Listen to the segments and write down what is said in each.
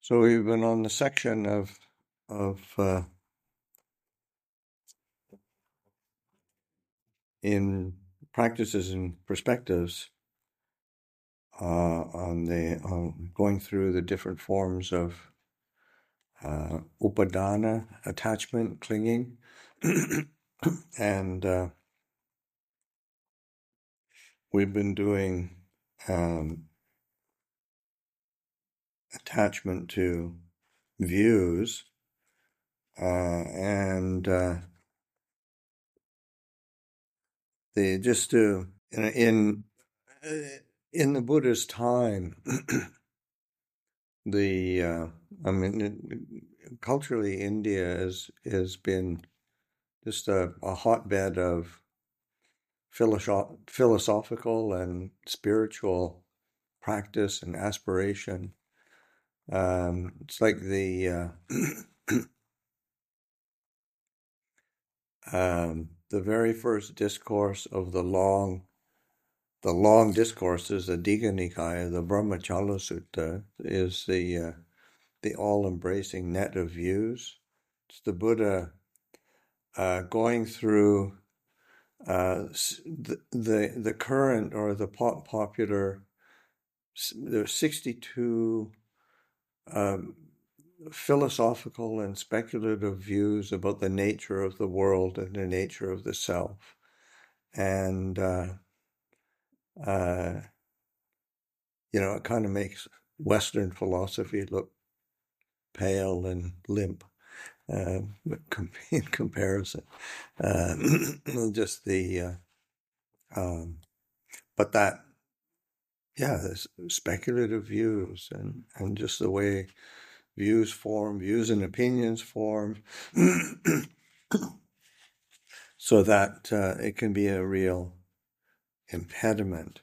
So we've been on the section of in practices and perspectives on going through the different forms of upadana, attachment, clinging, and we've been doing attachment to views, and they just do in the Buddha's time. Culturally, India has been just a hotbed of philosophical and spiritual practice and aspiration. It's like the very first discourse of the long discourses, the Digha Nikaya, the Brahmachala Sutta, is the all-embracing net of views. It's the Buddha going through the current or the popular. There are 62 philosophical and speculative views about the nature of the world and the nature of the self, and it kind of makes Western philosophy look pale and limp in comparison. Just the but that, there's speculative views and just the way views form, views and opinions form, so that it can be a real impediment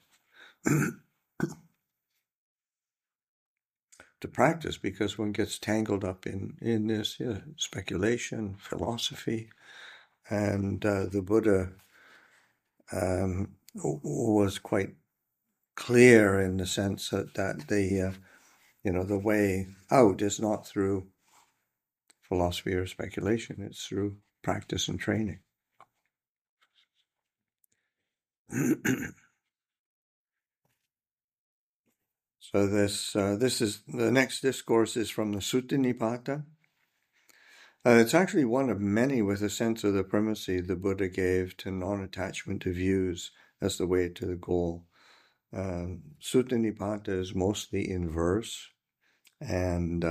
to practice, because one gets tangled up in this speculation, philosophy, and the Buddha was quite clear in the sense that the way out is not through philosophy or speculation; it's through practice and training. So this is the next discourse is from the Sutta Nipata. It's actually one of many with a sense of the primacy the Buddha gave to non-attachment to views as the way to the goal. Sutta Nipata is mostly in verse, and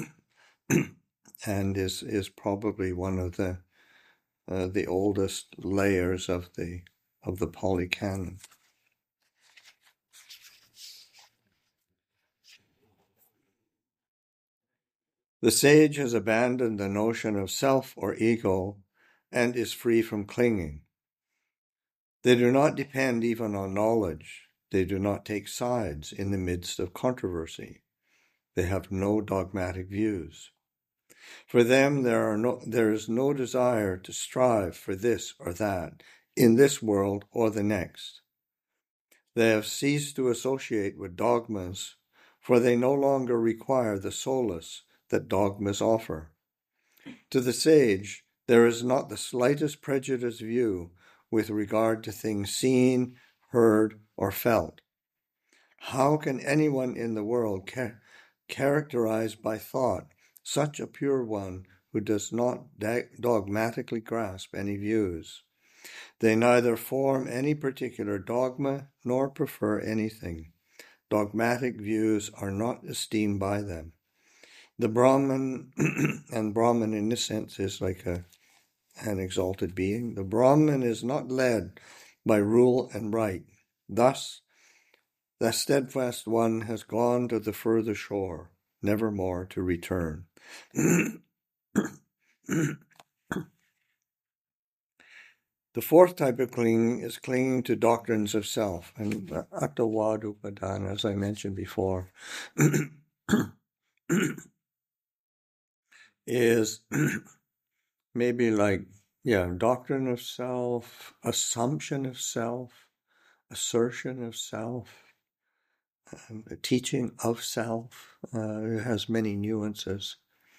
and is probably one of the oldest layers of the Pali Canon. The sage has abandoned the notion of self or ego and is free from clinging. They do not depend even on knowledge. They do not take sides in the midst of controversy. They have no dogmatic views. For them, there is no desire to strive for this or that in this world or the next. They have ceased to associate with dogmas, for they no longer require the solace that dogmas offer. To the sage, there is not the slightest prejudiced view with regard to things seen, heard, or felt. How can anyone in the world characterized by thought such a pure one who does not dogmatically grasp any views? They neither form any particular dogma nor prefer anything. Dogmatic views are not esteemed by them. The Brahman, and Brahman in this sense is like an exalted being. The Brahman is not led by rule and right. Thus, the steadfast one has gone to the further shore, never more to return. The fourth type of clinging is clinging to doctrines of self, and Attavad Upadana, as I mentioned before, is maybe like, doctrine of self, assumption of self, assertion of self, teaching of self. It has many nuances.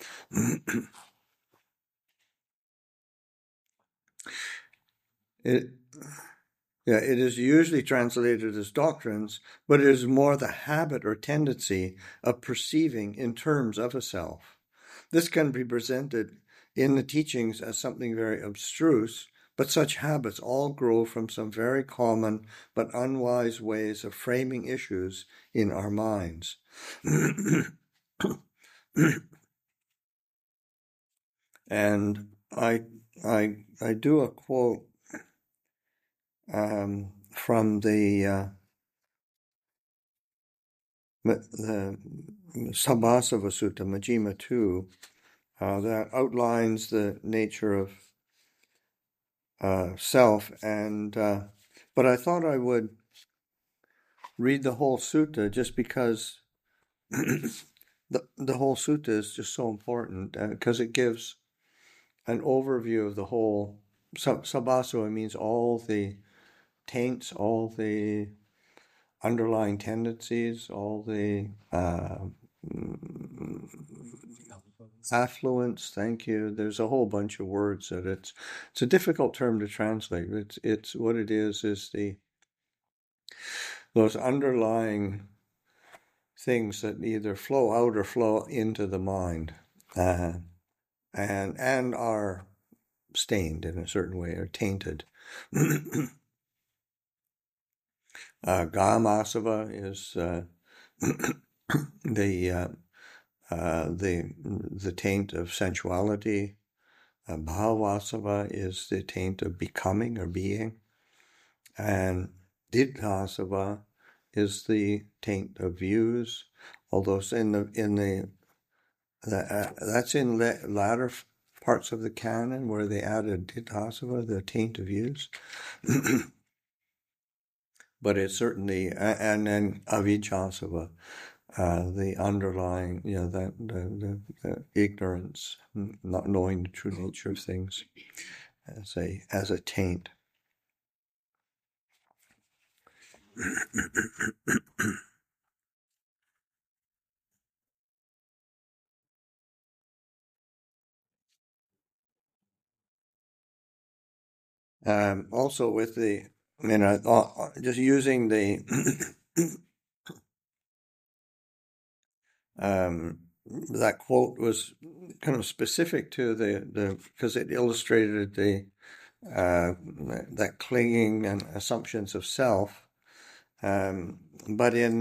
It is usually translated as doctrines, but it is more the habit or tendency of perceiving in terms of a self. This can be presented in the teachings as something very abstruse, but such habits all grow from some very common but unwise ways of framing issues in our minds. And I do a quote from the Sabbasava Sutta, Majjhima 2, that outlines the nature of self. But I thought I would read the whole sutta just because the whole sutta is just so important, because it gives an overview of the whole. Sabbasava means all the taints, all the underlying tendencies, all the affluence. Thank you. There's a whole bunch of words that it's a difficult term to translate. It's what it is those underlying things that either flow out or flow into the mind, and are stained in a certain way or tainted. Gamasava is the taint of sensuality. Bhavasava is the taint of becoming or being, and Didhasava is the taint of views. Although that's in latter parts of the canon where they added Didhasava, the taint of views. But it's certainly, and then Avijjasava, the underlying, the ignorance, not knowing the true nature of things, as a taint. Also, with the, just using the that quote was kind of specific to the because it illustrated that clinging and assumptions of self, but in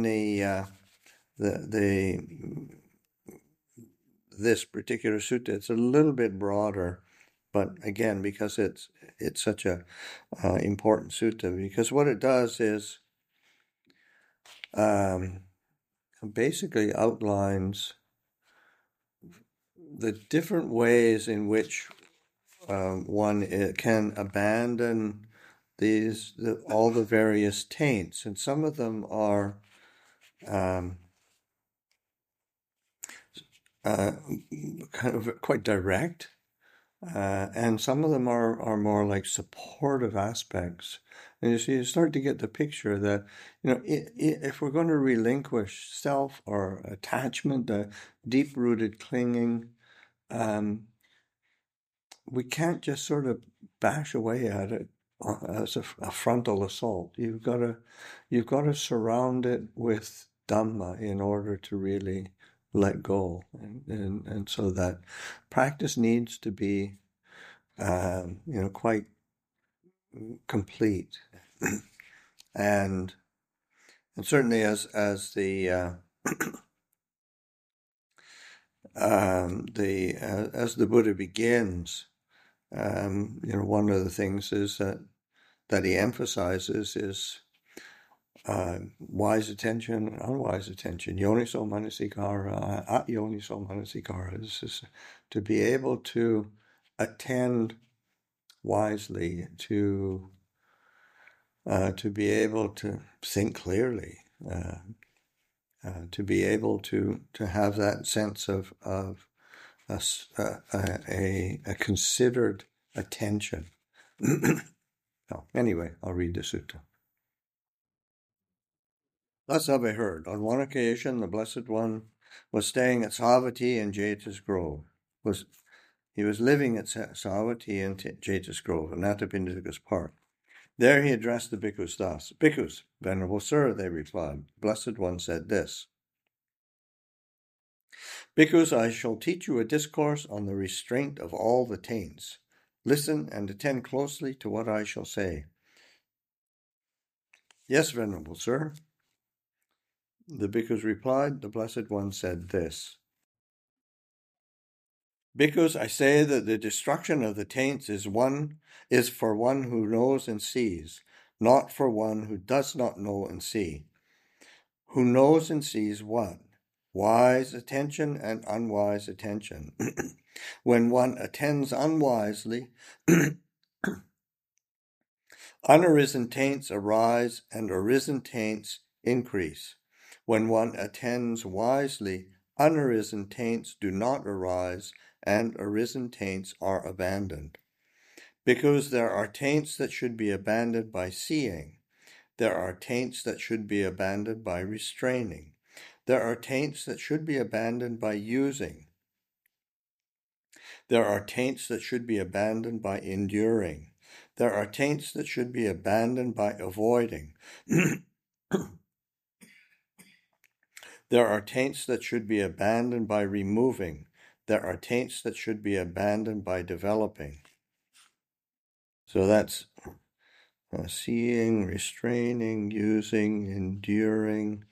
this particular sutta, it's a little bit broader. But again, because it's such a important sutta, because what it does is basically outlines the different ways in which one can abandon all the various taints, and some of them are kind of quite direct, and some of them are more like supportive aspects. And you start to get the picture that, if we're going to relinquish self or attachment, deep-rooted clinging, we can't just sort of bash away at it as a frontal assault. You've got to surround it with Dhamma in order to really let go, and so that practice needs to be quite complete, and certainly as the as the Buddha begins, one of the things is that he emphasizes is wise attention and unwise attention. Yoniso manasikara, at yoniso manasikara. This is to be able to attend wisely, to be able to think clearly, to be able to have that sense of a considered attention. Anyway, I'll read the sutta. Thus have I heard. On one occasion, the Blessed One was staying at Savatthi in Jeta's Grove. He was living at Savatthi in Jeta's Grove, in Anathapindika's Park. There he addressed the bhikkhus thus. Bhikkhus, Venerable Sir, they replied. The Blessed One said this. Bhikkhus, I shall teach you a discourse on the restraint of all the taints. Listen and attend closely to what I shall say. Yes, Venerable Sir. The bhikkhus replied. The Blessed One said this. Bhikkhus, I say that the destruction of the taints is for one who knows and sees, not for one who does not know and see. Who knows and sees what? Wise attention and unwise attention. When one attends unwisely, unarisen taints arise and arisen taints increase. When one attends wisely, unarisen taints do not arise and arisen taints are abandoned. Because there are taints that should be abandoned by seeing. There are taints that should be abandoned by restraining. There are taints that should be abandoned by using. There are taints that should be abandoned by enduring. There are taints that should be abandoned by avoiding. There are taints that should be abandoned by removing. There are taints that should be abandoned by developing. So that's seeing, restraining, using, enduring,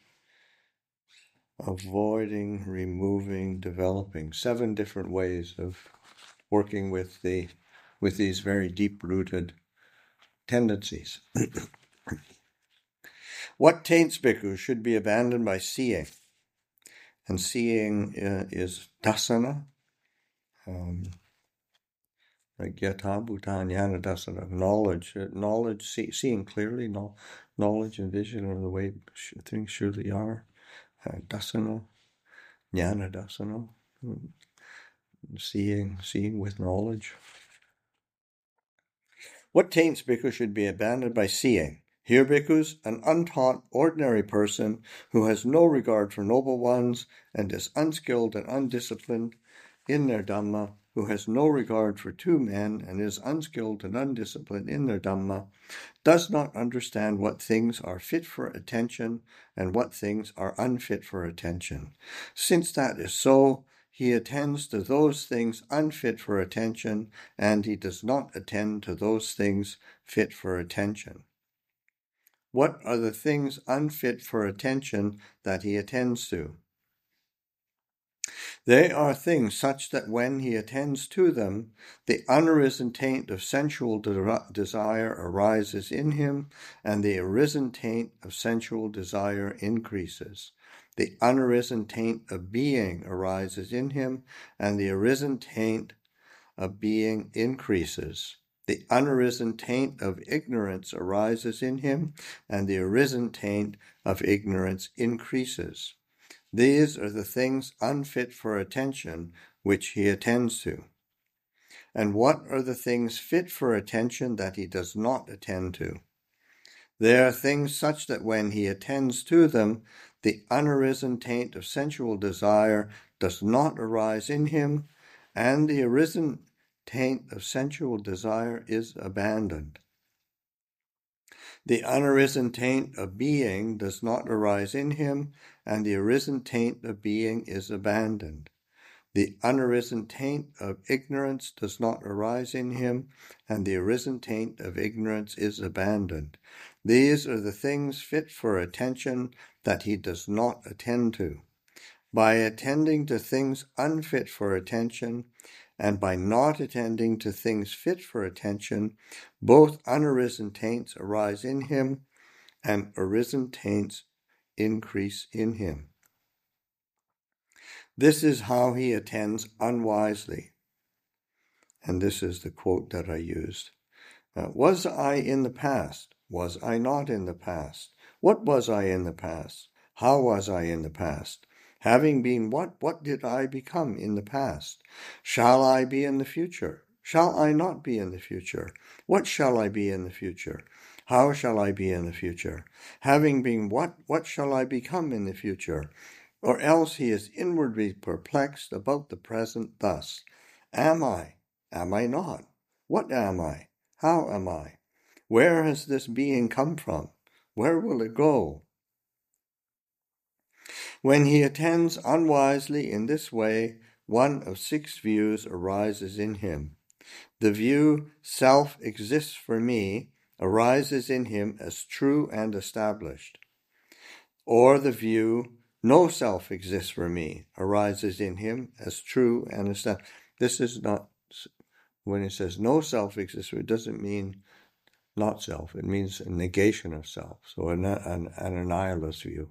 avoiding, removing, developing. 7 different ways of working with these very deep-rooted tendencies. What taints, bhikkhu, should be abandoned by seeing? And seeing is dasana, Gyata Bhuta Jnana Dasana, knowledge, seeing clearly, knowledge and vision of the way things surely are. Dasana, Jnana Dasana, seeing with knowledge. What taints, bhikkhu, should be abandoned by seeing? Here, bhikkhus, an untaught, ordinary person who has no regard for noble ones and is unskilled and undisciplined in their Dhamma, who has no regard for 2 men and is unskilled and undisciplined in their Dhamma, does not understand what things are fit for attention and what things are unfit for attention. Since that is so, he attends to those things unfit for attention, and he does not attend to those things fit for attention. What are the things unfit for attention that he attends to? They are things such that when he attends to them, the unarisen taint of sensual desire arises in him, and the arisen taint of sensual desire increases. The unarisen taint of being arises in him, and the arisen taint of being increases. The unarisen taint of ignorance arises in him, and the arisen taint of ignorance increases. These are the things unfit for attention which he attends to. And what are the things fit for attention that he does not attend to? They are things such that when he attends to them, the unarisen taint of sensual desire does not arise in him, and the arisen taint of sensual desire is abandoned. The unarisen taint of being does not arise in him, and the arisen taint of being is abandoned. The unarisen taint of ignorance does not arise in him, and the arisen taint of ignorance is abandoned. These are the things fit for attention that he does not attend to. By attending to things unfit for attention, and by not attending to things fit for attention, both unarisen taints arise in him, and arisen taints increase in him. This is how he attends unwisely. And this is the quote that I used. Was I in the past? Was I not in the past? What was I in the past? How was I in the past? Having been what did I become in the past? Shall I be in the future? Shall I not be in the future? What shall I be in the future? How shall I be in the future? Having been what shall I become in the future? Or else he is inwardly perplexed about the present thus. Am I? Am I not? What am I? How am I? Where has this being come from? Where will it go? When he attends unwisely in this way, one of 6 views arises in him. The view, self exists for me, arises in him as true and established. Or the view, no self exists for me, arises in him as true and established. This is not, when it says no self exists, it doesn't mean not self. It means a negation of self, so an annihilist view.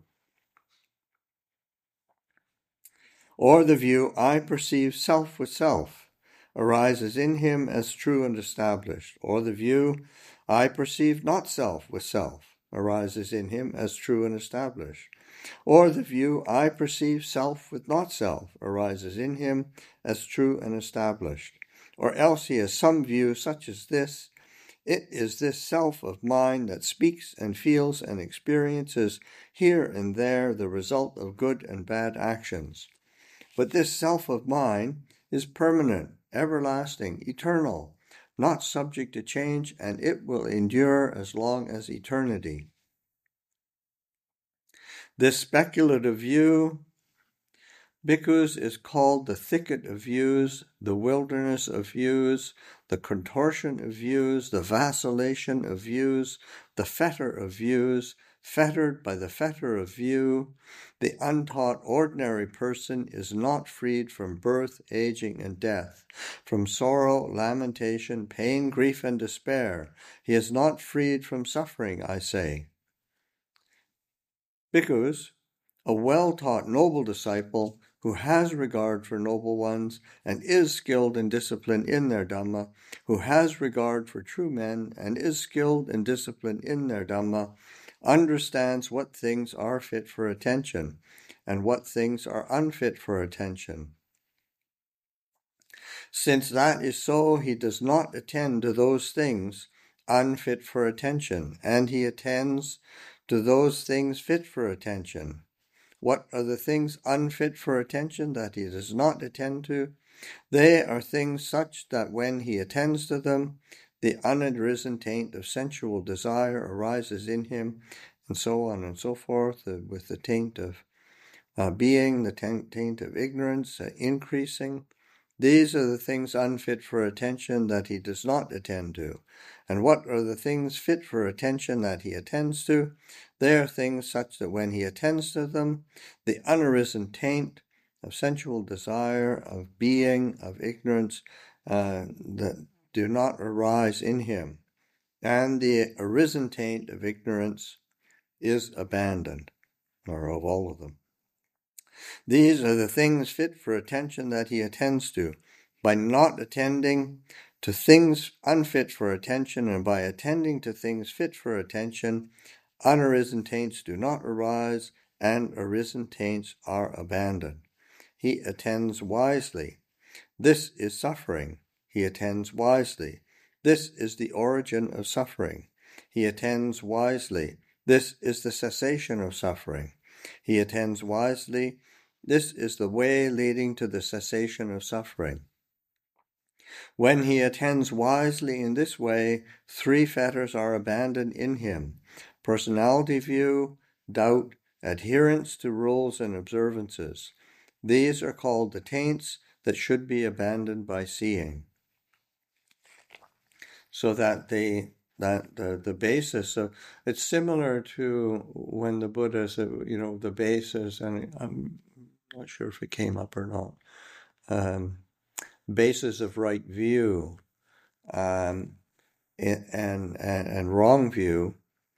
Or the view, I perceive self with self, arises in him as true and established. Or the view, I perceive not self with self, arises in him as true and established. Or the view, I perceive self with not self, arises in him as true and established. Or else he has some view such as this: it is this self of mine that speaks and feels and experiences here and there the result of good and bad actions. But this self of mine is permanent, everlasting, eternal, not subject to change, and it will endure as long as eternity. This speculative view, bhikkhus, is called the thicket of views, the wilderness of views, the contortion of views, the vacillation of views, the fetter of views, fettered by the fetter of view. The untaught ordinary person is not freed from birth, aging, and death, from sorrow, lamentation, pain, grief, and despair. He is not freed from suffering, I say. Bhikkhus, a well-taught noble disciple who has regard for noble ones and is skilled and disciplined in their Dhamma, who has regard for true men and is skilled and disciplined in their Dhamma, understands what things are fit for attention and what things are unfit for attention. Since that is so, he does not attend to those things unfit for attention, and he attends to those things fit for attention. What are the things unfit for attention that he does not attend to? They are things such that when he attends to them, the unarisen taint of sensual desire arises in him, and so on and so forth, with the taint of being, the taint of ignorance increasing. These are the things unfit for attention that he does not attend to. And what are the things fit for attention that he attends to? They are things such that when he attends to them, the unarisen taint of sensual desire, of being, of ignorance, that do not arise in him. And the arisen taint of ignorance is abandoned, or of all of them. These are the things fit for attention that he attends to. By not attending to things unfit for attention, and by attending to things fit for attention, unarisen taints do not arise, and arisen taints are abandoned. He attends wisely. This is suffering. He attends wisely. This is the origin of suffering. He attends wisely. This is the cessation of suffering. He attends wisely. This is the way leading to the cessation of suffering. When he attends wisely in this way, 3 fetters are abandoned in him: personality view, doubt, adherence to rules and observances. These are called the taints that should be abandoned by seeing. So that the basis of it's similar to when the Buddha said, the basis, and I'm not sure if it came up or not. Basis of right view and wrong view,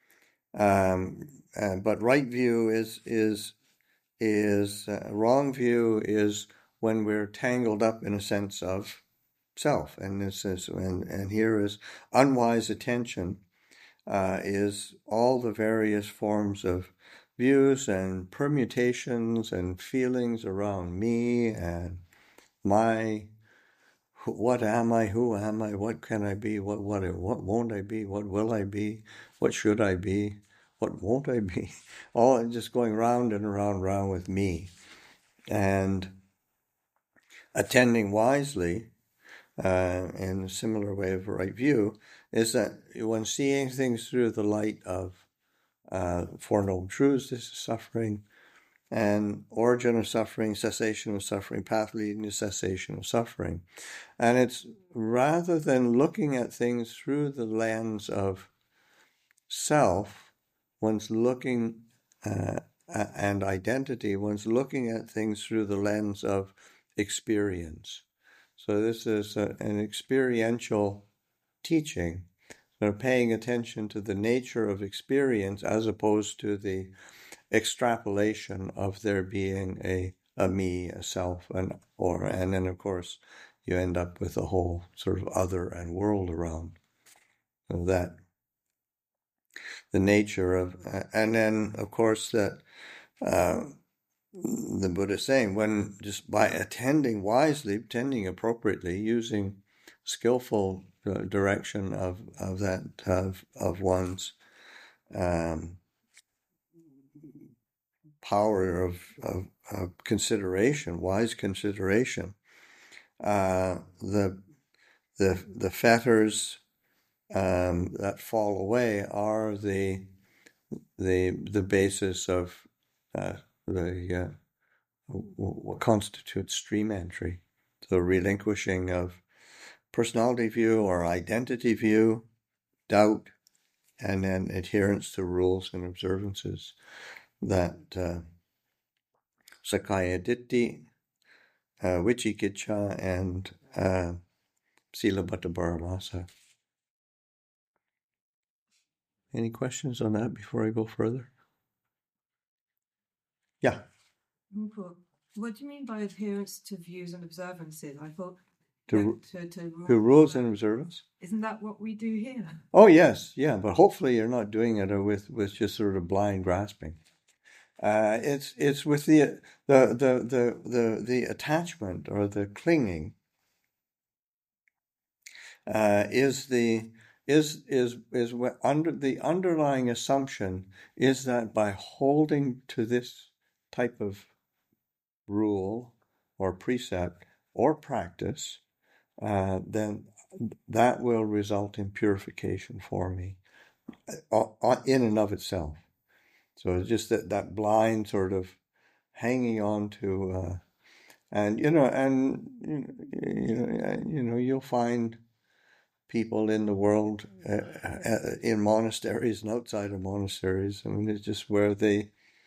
but right view is wrong view is when we're tangled up in a sense of self, and this is and here is unwise attention is all the various forms of views and permutations and feelings around me and my what am I? Who am I? What can I be? What won't I be? What will I be? What should I be? What won't I be? All just going round and round with me. And attending wisely, in a similar way of right view, is that when seeing things through the light of Four Noble Truths, this is suffering, and origin of suffering, cessation of suffering, path leading to cessation of suffering. And it's rather than looking at things through the lens of self, one's looking and identity, one's looking at things through the lens of experience. So this is an experiential teaching. So paying attention to the nature of experience as opposed to the extrapolation of there being a me, a self, and then of course you end up with a whole sort of other and world around. So that the nature of, and then of course that the Buddha is saying, when just by attending wisely, attending appropriately, using skillful direction of one's power of consideration, wise consideration, the fetters that fall away are the basis of what constitutes stream entry. So relinquishing of personality view or identity view, doubt, and then adherence to rules and observances that Sakaya Ditti, Vicikiccha, and Silabbata Paramasa. Any questions on that before I go further? Yeah. What do you mean by adherence to views and observances? I thought to rules and observance. Isn't that what we do here? Oh yes, yeah, but hopefully you're not doing it with just sort of blind grasping. It's with the attachment or the clinging is under the underlying assumption is that by holding to this type of rule or precept or practice, then that will result in purification for me in and of itself. So it's just that blind sort of hanging on to, you'll find people in the world, in monasteries and outside of monasteries. I mean, it's just where they,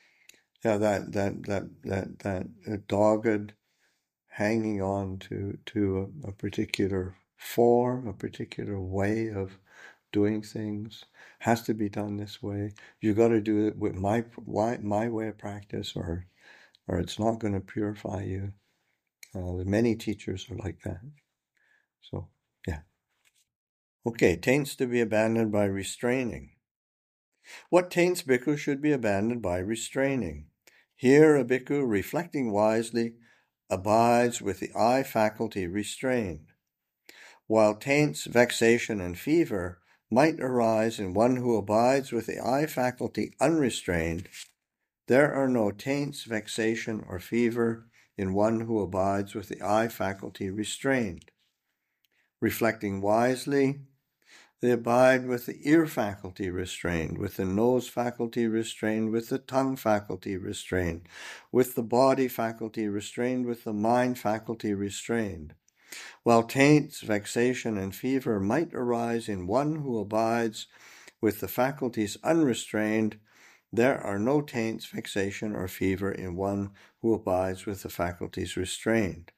that dogged hanging on to a particular form, a particular way of doing things, has to be done this way. You got to do it with my way of practice, or it's not going to purify you. Many teachers are like that. So, yeah. Okay, taints to be abandoned by restraining. What taints bhikkhu should be abandoned by restraining? Here a bhikkhu, reflecting wisely, abides with the eye faculty restrained. While taints, vexation, and fever might arise in one who abides with the eye faculty unrestrained, there are no taints, vexation, or fever in one who abides with the eye faculty restrained. Reflecting wisely, they abide with the ear faculty restrained, with the nose faculty restrained, with the tongue faculty restrained, with the body faculty restrained, with the mind faculty restrained. While taints, vexation, and fever might arise in one who abides with the faculties unrestrained, there are no taints, vexation, or fever in one who abides with the faculties restrained.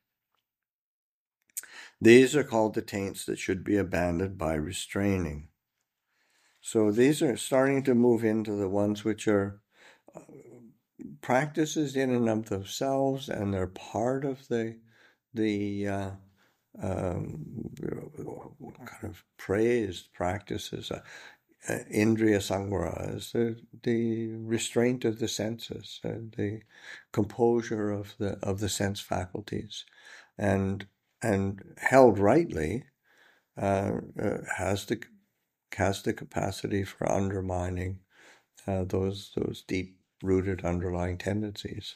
These are called the taints that should be abandoned by restraining. So these are starting to move into the ones which are practices in and of themselves, and they're part of the kind of praised practices. Indriya Samvara is the restraint of the senses, the composure of the sense faculties, and and held rightly, has the capacity for undermining those deep-rooted underlying tendencies.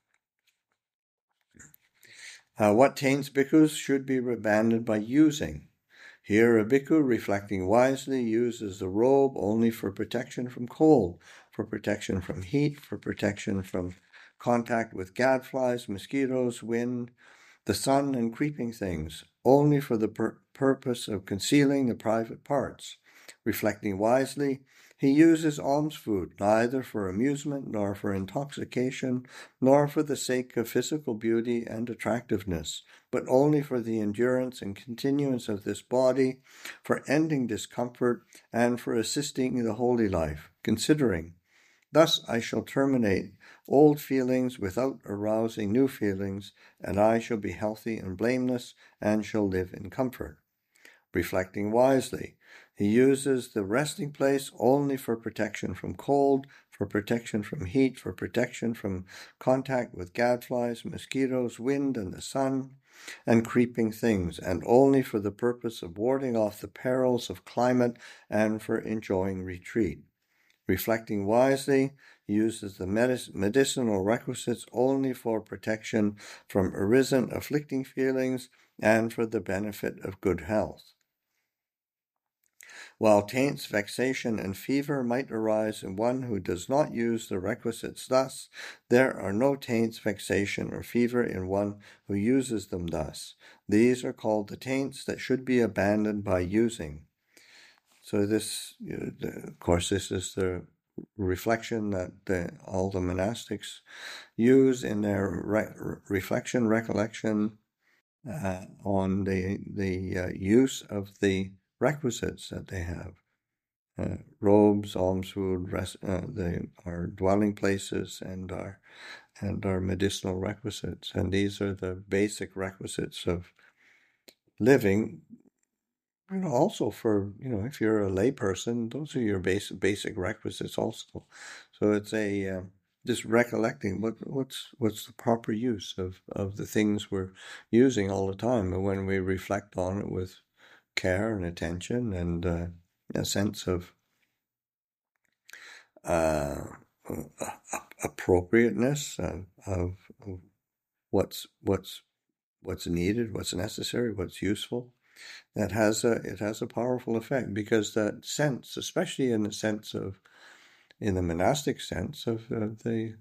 What taints bhikkhus should be abandoned by using. Here, a bhikkhu, reflecting wisely, uses the robe only for protection from cold, for protection from heat, for protection from contact with gadflies, mosquitoes, wind, the sun, and creeping things, only for the purpose of concealing the private parts. Reflecting wisely, he uses alms food neither for amusement nor for intoxication, nor for the sake of physical beauty and attractiveness, but only for the endurance and continuance of this body, for ending discomfort, and for assisting the holy life, considering, thus I shall terminate old feelings without arousing new feelings, and I shall be healthy and blameless, and shall live in comfort. Reflecting wisely, he uses the resting place only for protection from cold, for protection from heat, for protection from contact with gadflies, mosquitoes, wind, and the sun, and creeping things, and only for the purpose of warding off the perils of climate and for enjoying retreat. Reflecting wisely, he uses the medicinal requisites only for protection from arisen afflicting feelings and for the benefit of good health. While taints, vexation, and fever might arise in one who does not use the requisites thus, there are no taints, vexation, or fever in one who uses them thus. These are called the taints that should be abandoned by using. So this, of course, this is the reflection that all the monastics use in their recollection on the use of the requisites that they have. Robes, alms food, our dwelling places, and our medicinal requisites. And these are the basic requisites of living. Also for, if you're a lay person, those are your basic requisites also. So it's just recollecting what's the proper use of the things we're using all the time, and when we reflect on it with care and attention and a sense of appropriateness of what's needed, what's necessary, what's useful. It has a powerful effect, because that sense, especially in the monastic sense of the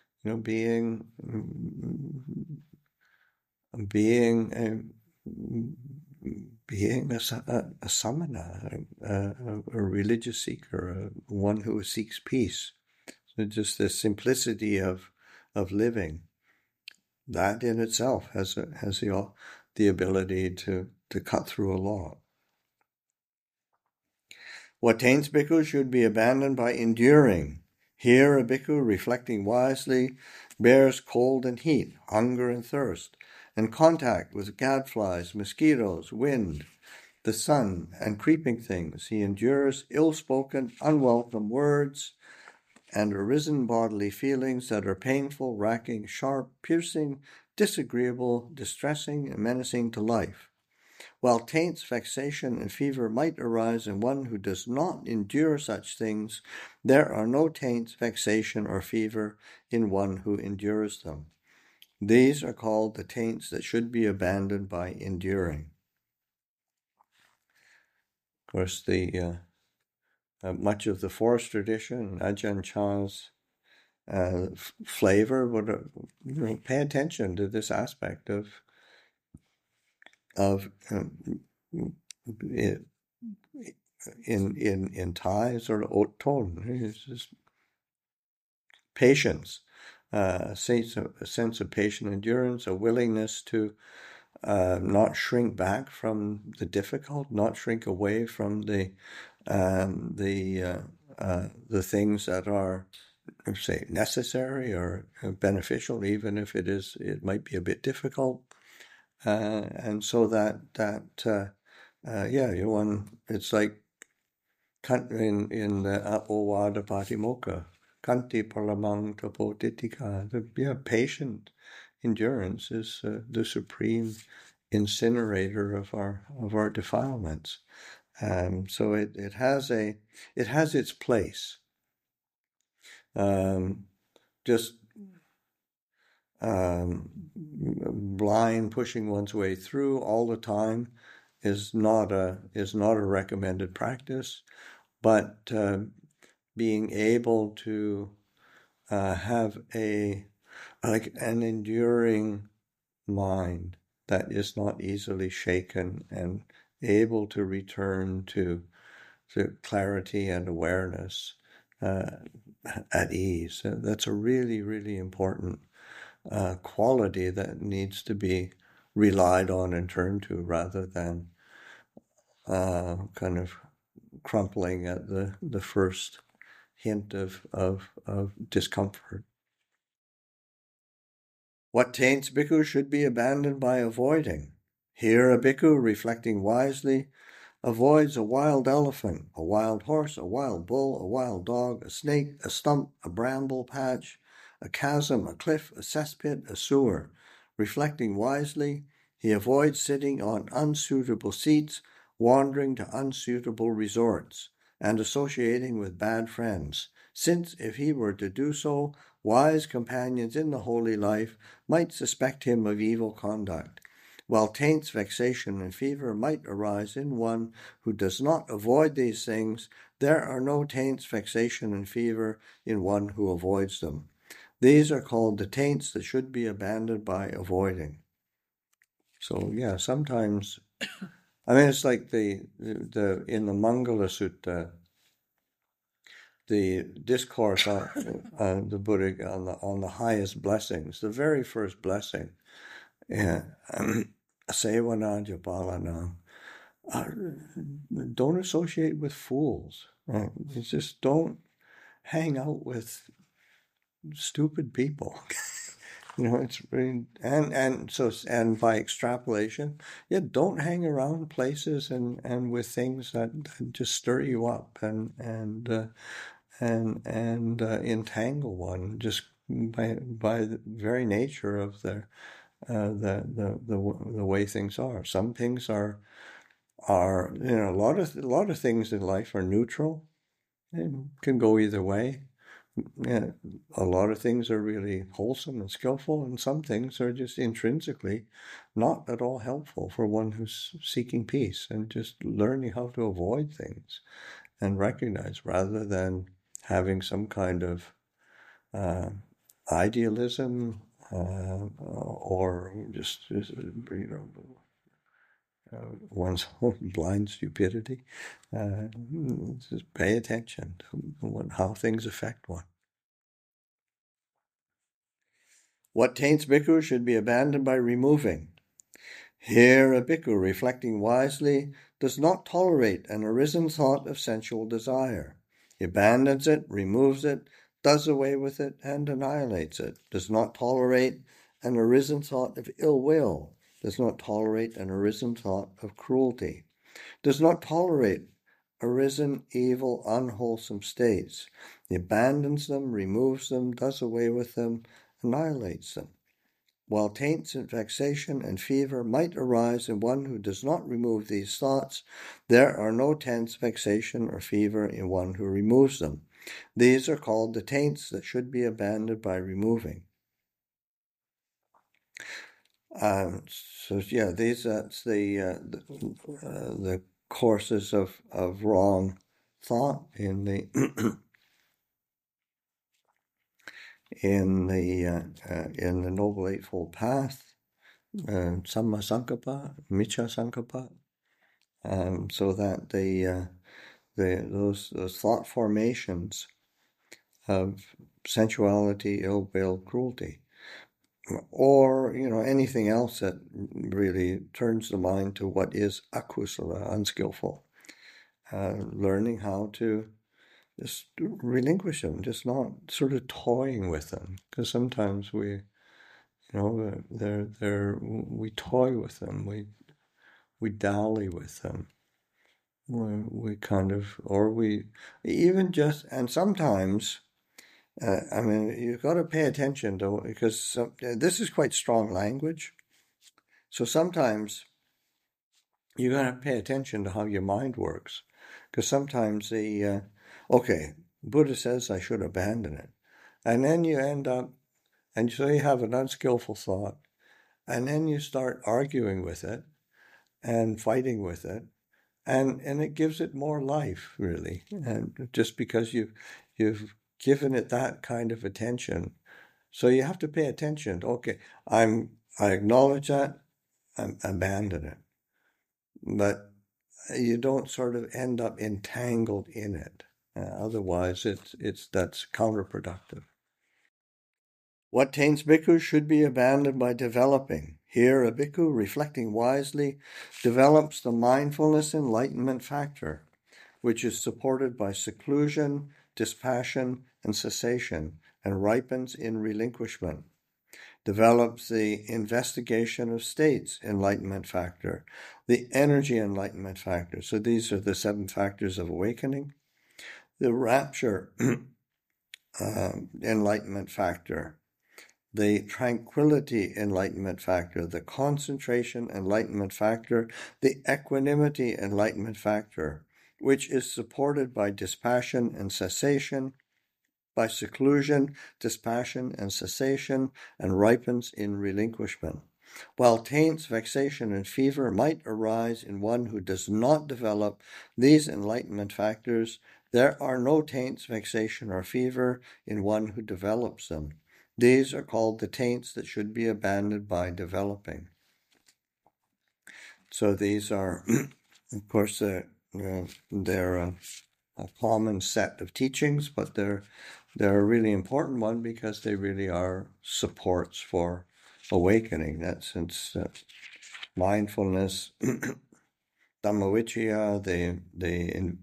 being a samana, a religious seeker, one who seeks peace. So just the simplicity of living, that in itself has the ability to cut through a lot. What taints bhikkhus should be abandoned by enduring. Here a bhikkhu, reflecting wisely, bears cold and heat, hunger and thirst, and contact with gadflies, mosquitoes, wind, the sun, and creeping things. He endures ill-spoken, unwelcome words and arisen bodily feelings that are painful, racking, sharp, piercing, disagreeable, distressing, and menacing to life. While taints, vexation, and fever might arise in one who does not endure such things, there are no taints, vexation, or fever in one who endures them. These are called the taints that should be abandoned by enduring. Of course, the much of the forest tradition, Ajahn Chah's flavor would pay attention to this aspect of in Thai sort of haute tone. It's just patience, a sense of patient endurance, a willingness to not shrink back from the difficult, not shrink away from the things that are, say, necessary or beneficial, even if it might be a bit difficult. And so it's like in the Apowada Patimokkha, Kanti Paramang Tapotitika. Patient endurance is the supreme incinerator of our defilements. So it has its place. Just blind pushing one's way through all the time is not a recommended practice, but being able to have an enduring mind that is not easily shaken and able to return to clarity and awareness at ease. That's a really, really important quality that needs to be relied on and turned to, rather than kind of crumpling at the first hint of discomfort. What taints bhikkhu should be abandoned by avoiding. Here a bhikkhu, reflecting wisely, avoids a wild elephant, a wild horse, a wild bull, a wild dog, a snake, a stump, a bramble patch, a chasm, a cliff, a cesspit, a sewer. Reflecting wisely, he avoids sitting on unsuitable seats, wandering to unsuitable resorts, and associating with bad friends, since if he were to do so, wise companions in the holy life might suspect him of evil conduct, while taints, vexation, and fever might arise in one who does not avoid these things. There are no taints, vexation, and fever in one who avoids them. These are called the taints that should be abandoned by avoiding. So yeah, sometimes, it's like the in the Mangala Sutta, the discourse on the Buddha on the highest blessings, the very first blessing, Sevana Japalana. Don't associate with fools. Just don't hang out with stupid people. It's really, and by extrapolation, don't hang around places and with things that just stir you up and entangle one just by the very nature of the way things are. Some things are a lot of things in life are neutral. They can go either way. A lot of things are really wholesome and skillful, and some things are just intrinsically not at all helpful for one who's seeking peace and just learning how to avoid things and recognize, rather than having some kind of idealism or just one's own blind stupidity. Just pay attention to how things affect one. What taints bhikkhu should be abandoned by removing. Here a bhikkhu, reflecting wisely, does not tolerate an arisen thought of sensual desire. He abandons it, removes it, does away with it, and annihilates it. Does not tolerate an arisen thought of ill will. Does not tolerate an arisen thought of cruelty. Does not tolerate arisen evil, unwholesome states. He abandons them, removes them, does away with them, annihilates them. While taints and vexation and fever might arise in one who does not remove these thoughts, there are no taints, vexation, or fever in one who removes them. These are called the taints that should be abandoned by removing. These that's the courses of wrong thought in the in the Noble Eightfold Path, Samma Sankappa, Miccha Sankappa, so that those thought formations of sensuality, ill will, cruelty, or anything else that really turns the mind to what is akusala, unskillful, learning how to just relinquish them, just not sort of toying with them, because sometimes we toy with them, we dally with them, we kind of, or we even just, and sometimes you've got to pay attention to, because this is quite strong language. So sometimes you're going to pay attention to how your mind works, because sometimes Buddha says I should abandon it. And then you end up, and so you have an unskillful thought, and then you start arguing with it and fighting with it, and it gives it more life, really. And just because you've given it that kind of attention. So you have to pay attention. Okay, I acknowledge that, I abandon it. But you don't sort of end up entangled in it. Otherwise, that's counterproductive. What taints bhikkhus should be abandoned by developing. Here, a bhikkhu, reflecting wisely, develops the mindfulness enlightenment factor, which is supported by seclusion, dispassion, and cessation, and ripens in relinquishment. Develops the investigation of states enlightenment factor, the energy enlightenment factor. So these are the 7 factors of awakening. The rapture enlightenment factor, the tranquility enlightenment factor, the concentration enlightenment factor, the equanimity enlightenment factor, which is supported by dispassion and cessation, by seclusion, dispassion, and cessation, and ripens in relinquishment. While taints, vexation, and fever might arise in one who does not develop these enlightenment factors, there are no taints, vexation, or fever in one who develops them. These are called the taints that should be abandoned by developing. So these are, of course, they're a common set of teachings, but they're a really important one because they really are supports for awakening. That since mindfulness, Dhammavicaya, the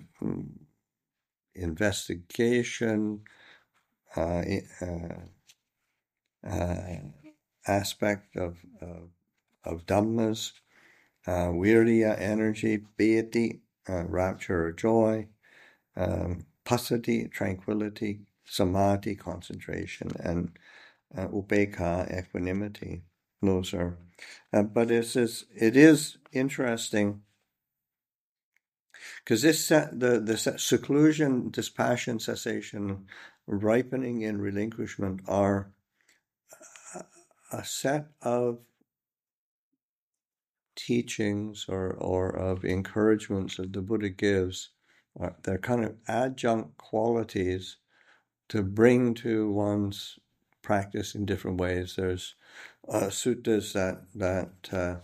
investigation aspect of Dhammas, Virya, energy, piety, rapture or joy, passaddhi, tranquility, samadhi, concentration, and upekkha, equanimity. Those are, but it is interesting because the seclusion, dispassion, cessation, ripening, and relinquishment are a set of teachings or of encouragements that the Buddha gives. They're kind of adjunct qualities to bring to one's practice in different ways. There's suttas that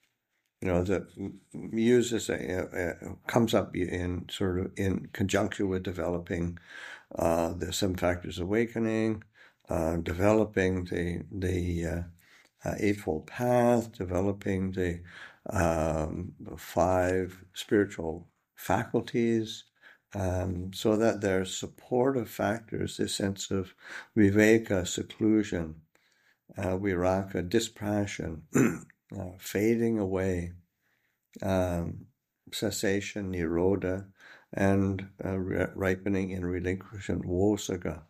uses comes up in sort of in conjunction with developing the 7 factors of awakening, developing the Eightfold Path, developing the 5 spiritual faculties, so that they're supportive factors, this sense of viveka, seclusion, viraka, dispassion, fading away, cessation, nirodha, and ripening in relinquishment, vosagga.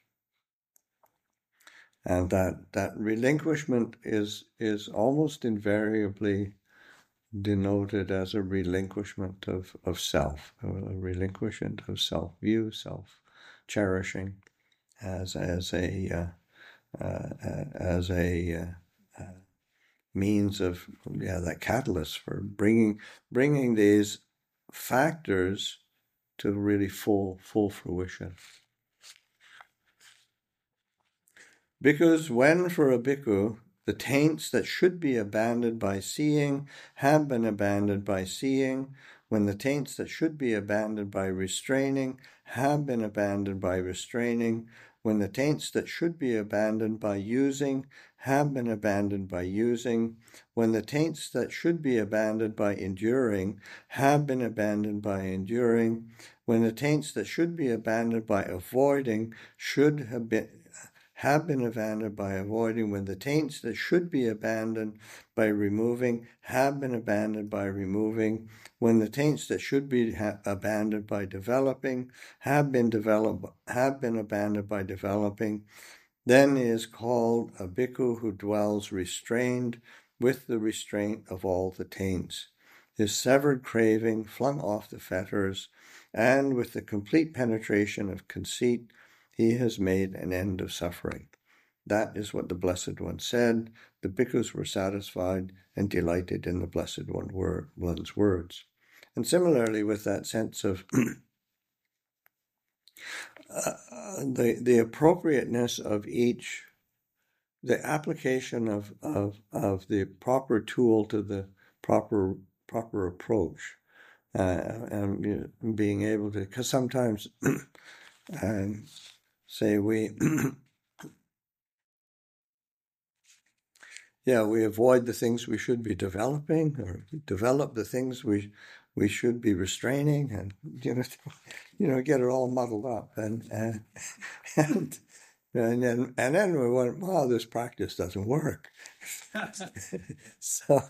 And that relinquishment is almost invariably denoted as a relinquishment of self, a relinquishment of self-view, self-cherishing, as a means of that catalyst for bringing these factors to really full fruition. Because when for a bhikkhu the taints that should be abandoned by seeing have been abandoned by seeing, when the taints that should be abandoned by restraining have been abandoned by restraining, when the taints that should be abandoned by using have been abandoned by using, when the taints that should be abandoned by enduring have been abandoned by enduring, when the taints that should be abandoned by avoiding have been abandoned by avoiding, when the taints that should be abandoned by removing have been abandoned by removing, when the taints that should be abandoned by developing have been abandoned by developing, then is called a bhikkhu who dwells restrained with the restraint of all the taints. His severed craving flung off the fetters, and with the complete penetration of conceit, he has made an end of suffering. That is what the Blessed One said. The bhikkhus were satisfied and delighted in the Blessed One's words. And similarly, with that sense of the appropriateness of each, the application of the proper tool to the proper approach, and being able to, because sometimes, say we, we avoid the things we should be developing, or develop the things we should be restraining, and get it all muddled up, and then we went, wow, this practice doesn't work. So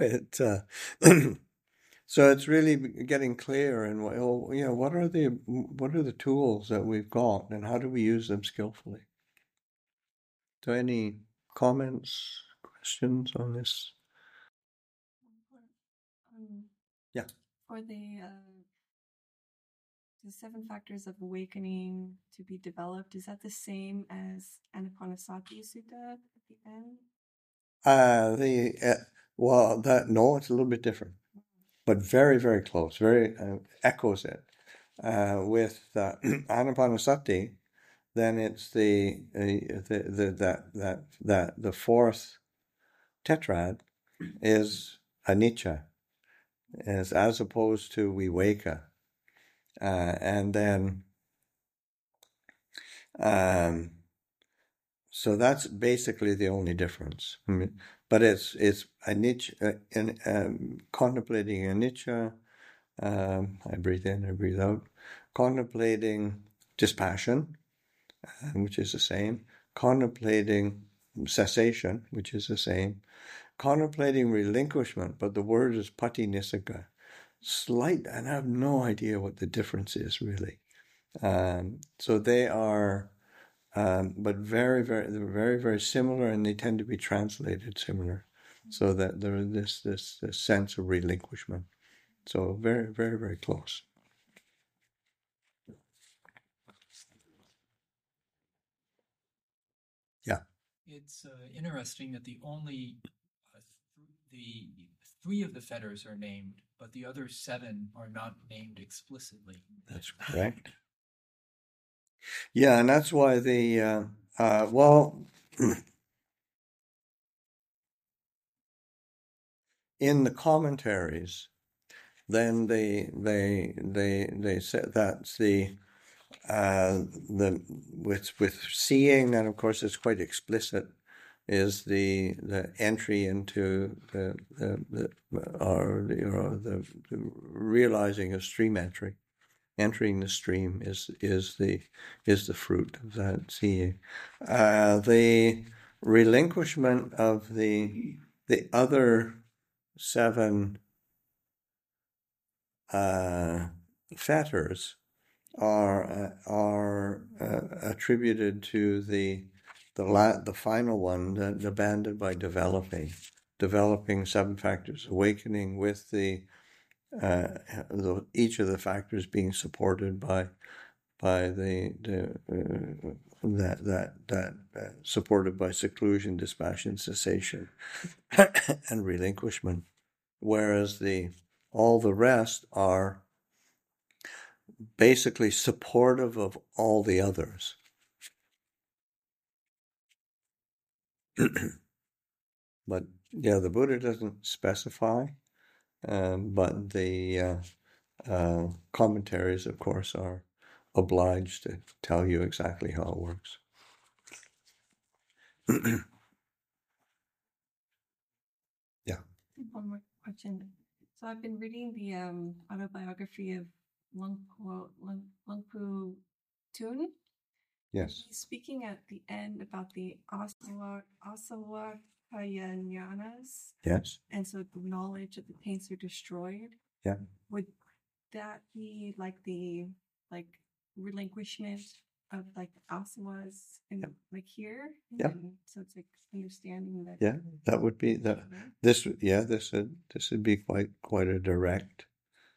it's really getting clear, and what are the tools that we've got, and how do we use them skillfully? So, any comments, questions on this? Yeah. For the 7 factors of awakening to be developed, is that the same as Anapanasati Sutta at the end? No, it's a little bit different, but very, very close. Very echoes it. With Anapanasati, then it's the fourth tetrad is anicca, as opposed to viveka, and then so that's basically the only difference. But it's anicca, contemplating anicca. I breathe in, I breathe out. Contemplating dispassion, which is the same. Contemplating cessation, which is the same. Contemplating relinquishment, but the word is patinissagga. Slight, and I have no idea what the difference is really. So they are, but very, very, they're very, very similar, and they tend to be translated similar, so that there is this sense of relinquishment. So very, very, very close. Yeah. It's interesting that the only the 3 of the fetters are named, but the other 7 are not named explicitly. That's correct. Yeah, and that's why in the commentaries, then they said that's the with seeing, and of course it's quite explicit, is the entry into the realizing of stream entry. Entering the stream is the fruit of that seeing. The relinquishment of the other 7 fetters are attributed to the final one, that abandoned by developing 7 factors, awakening with each of the factors being supported by supported by seclusion, dispassion, cessation, and relinquishment, whereas all the rest are basically supportive of all the others. But the Buddha doesn't specify, but the commentaries, of course, are obliged to tell you exactly how it works. Yeah. One more question. So I've been reading the autobiography of Lungpo Tun. Yes. He's speaking at the end about the asawakaya jnanas. Yes. And so the knowledge of the taints are destroyed. Yeah. Would that be like the relinquishment of like the asawas in Yep. like here. Yep. And so it's like understanding that. Yeah, that would be the this would be quite a direct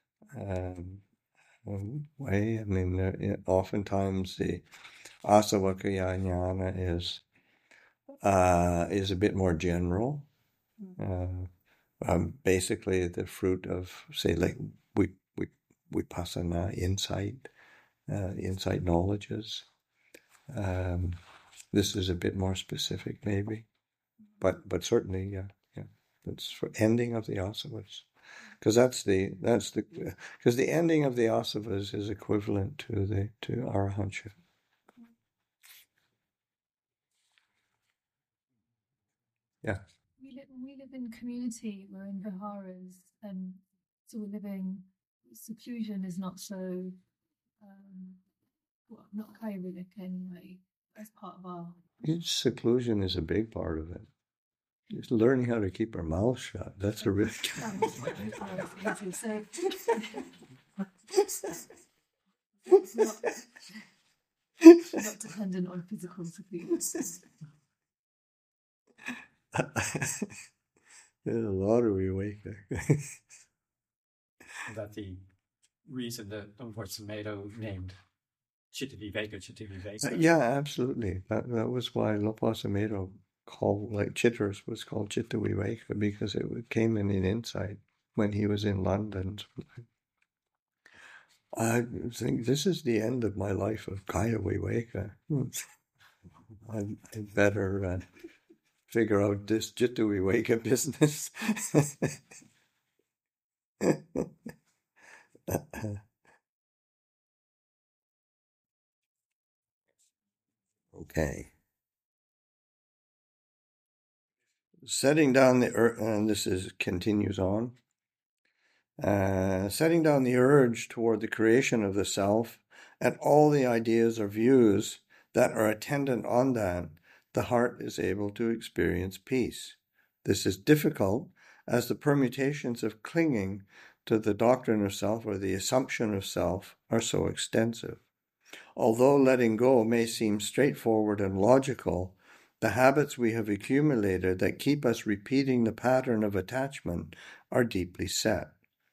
way. I mean, oftentimes the Asavakaya Jnana is a bit more general. Basically, the fruit of, say, like vipassana, insight knowledges. This is a bit more specific, maybe, but certainly, yeah. That's for ending of the asavas, because because the ending of the asavas is equivalent to arahantship. Yeah. We live in community. We're in viharas, and so we're living. Seclusion is not so. Not Kayavik anyway. As part of our. Seclusion is a big part of it. Just learning how to keep our mouth shut. That's a real. Not dependent on physical seclusion. There's a lot of Viveka. That the reason that Lord Sumedho named Chitta-viveka. Yeah, absolutely. That was why Loppa Sumedho called, like, Chittras was called Chitta-viveka, because it came in an insight when he was in London. I think this is the end of my life of Kaya Viveka. I better figure out this Chitta Viveka business. Okay. Setting down the and this continues on. Setting down the urge toward the creation of the self and all the ideas or views that are attendant on that, the heart is able to experience peace. This is difficult as the permutations of clinging to the doctrine of self or the assumption of self are so extensive. Although letting go may seem straightforward and logical, the habits we have accumulated that keep us repeating the pattern of attachment are deeply set.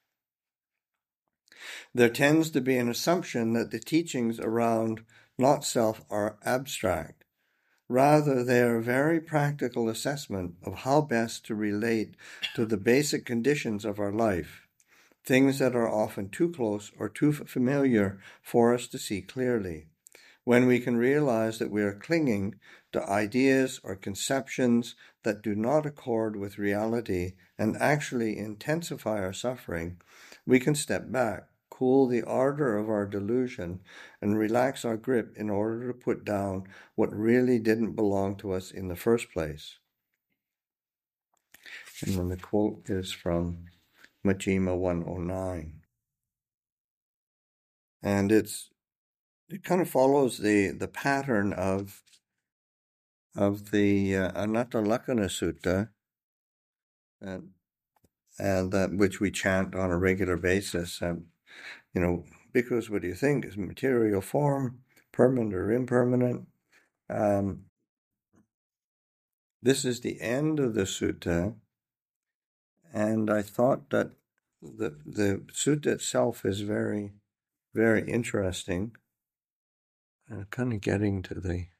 There tends to be an assumption that the teachings around not self are abstract. Rather, they are a very practical assessment of how best to relate to the basic conditions of our life, things that are often too close or too familiar for us to see clearly. When we can realize that we are clinging to ideas or conceptions that do not accord with reality and actually intensify our suffering, we can step back, cool the ardor of our delusion, and relax our grip in order to put down what really didn't belong to us in the first place. And then the quote is from Majjhima 109. And it kind of follows the pattern of the Anatta Lakkhana Sutta, and that which we chant on a regular basis. Because what do you think? Is material form permanent or impermanent? This is the end of the sutta, and I thought that the sutta itself is very, very interesting. Kind of getting to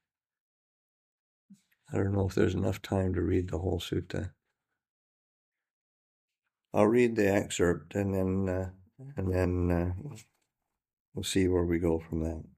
I don't know if there's enough time to read the whole sutta. I'll read the excerpt and then we'll see where we go from that.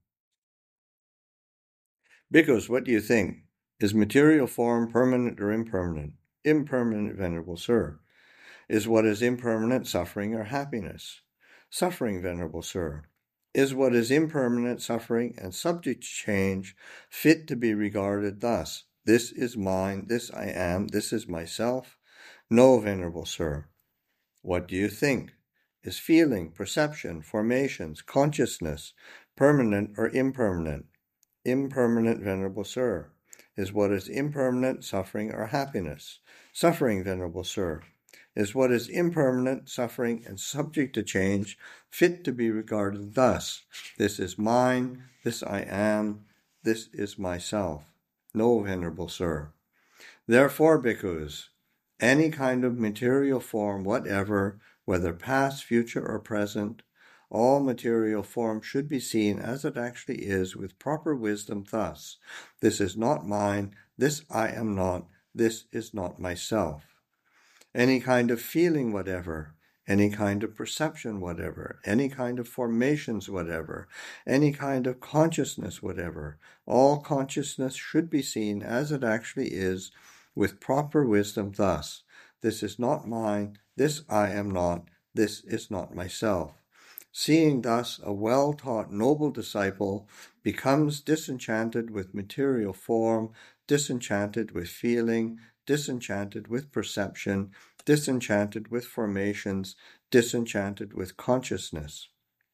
Bhikkhus, what do you think? Is material form permanent or impermanent? Impermanent, Venerable Sir. Is what is impermanent suffering or happiness? Suffering, Venerable Sir. Is what is impermanent suffering and subject to change fit to be regarded thus? This is mine, this I am, this is myself? No, Venerable Sir. What do you think? Is feeling, perception, formations, consciousness permanent or impermanent? Impermanent, Venerable Sir. Is what is impermanent suffering or happiness? Suffering, Venerable Sir. Is what is impermanent, suffering, and subject to change fit to be regarded thus? This is mine, this I am, this is myself. No, Venerable Sir. Therefore, bhikkhus, any kind of material form whatever, whether past, future, or present, all material form should be seen as it actually is with proper wisdom thus: this is not mine, this I am not, this is not myself. Any kind of feeling whatever, any kind of perception whatever, any kind of formations whatever, any kind of consciousness whatever, all consciousness should be seen as it actually is with proper wisdom thus: this is not mine, this I am not, this is not myself. Seeing thus, a well-taught noble disciple becomes disenchanted with material form, disenchanted with feeling, disenchanted with perception, disenchanted with formations, disenchanted with consciousness.